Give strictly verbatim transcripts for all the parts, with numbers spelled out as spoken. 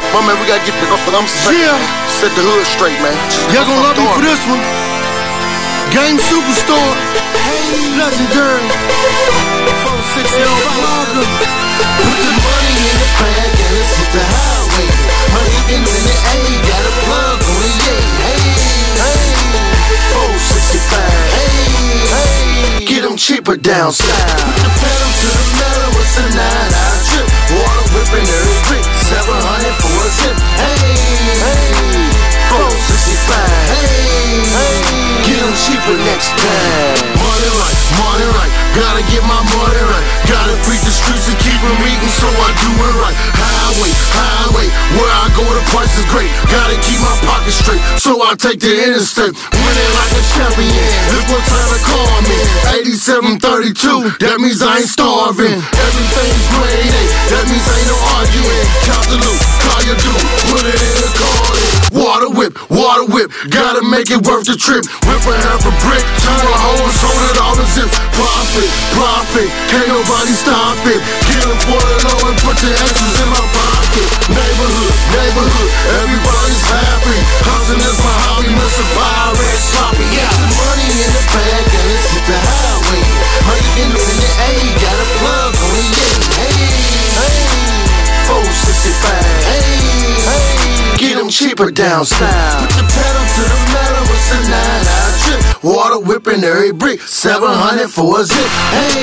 My man, we gotta get the I'm Yeah. Set the hood straight, man. Y'all gonna love me for this one. Game Superstar, legendary. four six zero Put the money in the bag and let's hit the highway. My nigga in the A got a plug on the yay. Hey, hey, four sixty-five. Hey, hey, get them cheaper down south. Put the pedal to the metal, it's a nine-hour trip. Water whipping every brick, seven hundred for a zip. Hey, hey, four sixty-five. Hey, hey, get them cheaper next time. Money right, money right, gotta get my money right. Gotta freak the streets and keep them eating, so I do it right. Highway, highway, where I go the price is great. Gotta keep my pocket straight, so I take the interstate. Winning like a champion, look what time to call me. eighty-seven thirty-two, that means I ain't starving. Everything's grade A, that means ain't no arguing. Count the loot, call your dude, put it in the car. Water whip, water whip, gotta make it worth the trip. Whip a half a brick, turn a hole and sold it all the zips. Profit, profit, can't nobody stop it. Get it for the low and put your extras in my pocket. Neighborhood, neighborhood, everybody's happy. Hustling is my hobby, Mister Pirate, sloppy. Yeah, the money in the bag and let's hit the highway. My nigga in the A got a plug on the yay. Hey, hey, four sixty-five. Hey, hey, get them cheaper down south. Put the pedal to the metal, it's a nine-hour trip. Water whipping every brick, seven hundred for a zip. Hey,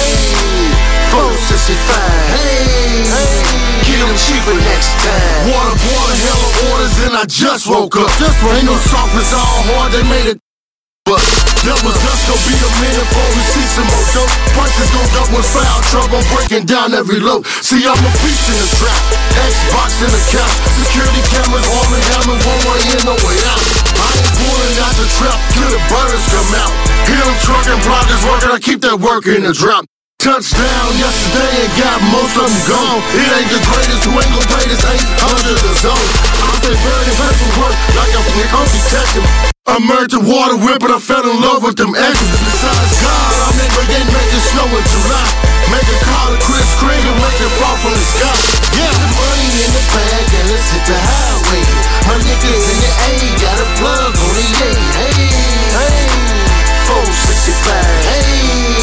hey, four sixty-five. Hey, hey, get them cheaper next time. Water, water, hella orders, and I just woke up. Just ain't no softness, all hard, they made it. But that was just gonna be a minute before we see some more dope. Prices gon' up with foul trouble, breaking down every load. See, I'm a beast in the trap, Xbox in the couch, security cameras, arm and hammer, one way in, no way out. I ain't pulling out the trap till the birds come out. Hear them truck and blockers working, I keep that work in the drop. Touchdown yesterday and got most of them gone. It ain't the greatest, who ain't gon' play this eight hundred the zone. I'm there burning paperwork like I'm from detective. I'm married to water whip and I fell in love with them extras. Besides God, I never did make it snow in July. Make a call to Chris Kringle, make it fall from the sky. Yeah, the money in the bag and let's hit the highway. My niggas in the A got a plug on the yay. Hey, hey, four sixty-five. Hey,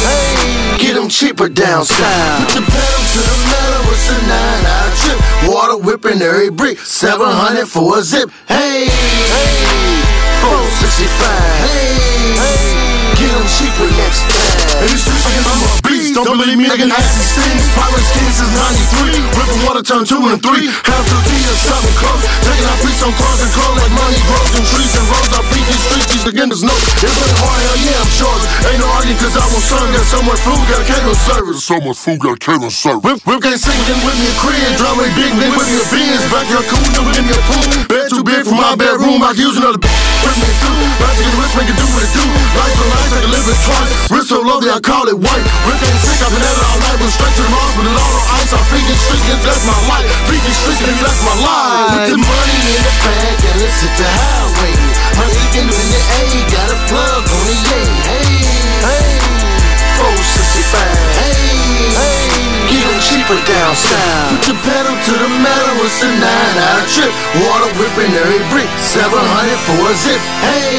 hey, get them cheaper down south. Put the pedal to the metal, it's a nine-hour trip. Water whipping every brick, seven hundred for a zip. Hey, hey, four sixty-five. Hey, hey, get them cheaper next time. In the streets, I'm a beast. Don't believe me, I can ask these things. Pirate skins since ninety-three. Ripping water, turn two and three. Half the key or something close. Taking our piece on cars and clothes like money grows and trees and roads. I feed these streets, these beginners know. It's really hard, hell yeah, I'm sure. Ain't no arguing cause I won't serve. Got so much food, got a catering service. So much food, got a catering service. Whip, whip can't sing, then with me a crib. Drum ain't big, then with me a Benz. Backyard cool, then with me a pool. Bed too big for my bedroom, I can use another b****. Bring me two, about to get rich, make it do what it do. Life for life, I can live it twice. Wrist so lovely, I call it white. Rick ain't sick, I've been at it all night. Went straight to the mall, put it all on ice. I feed these streets, and that's my life. Feed these streets, and that's my life. Put the money in the bag, and let's hit the highway. My nigga in the A got a plug on the yay. Hey, hey, four sixty-five. Hey, hey, get them cheaper down south. Put the pedal to the metal, it's a nine-hour trip. Water whipping every brick, seven hundred for a zip. Hey,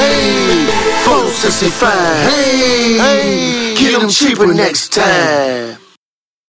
hey, four sixty-five. Hey, hey, get them cheaper next time.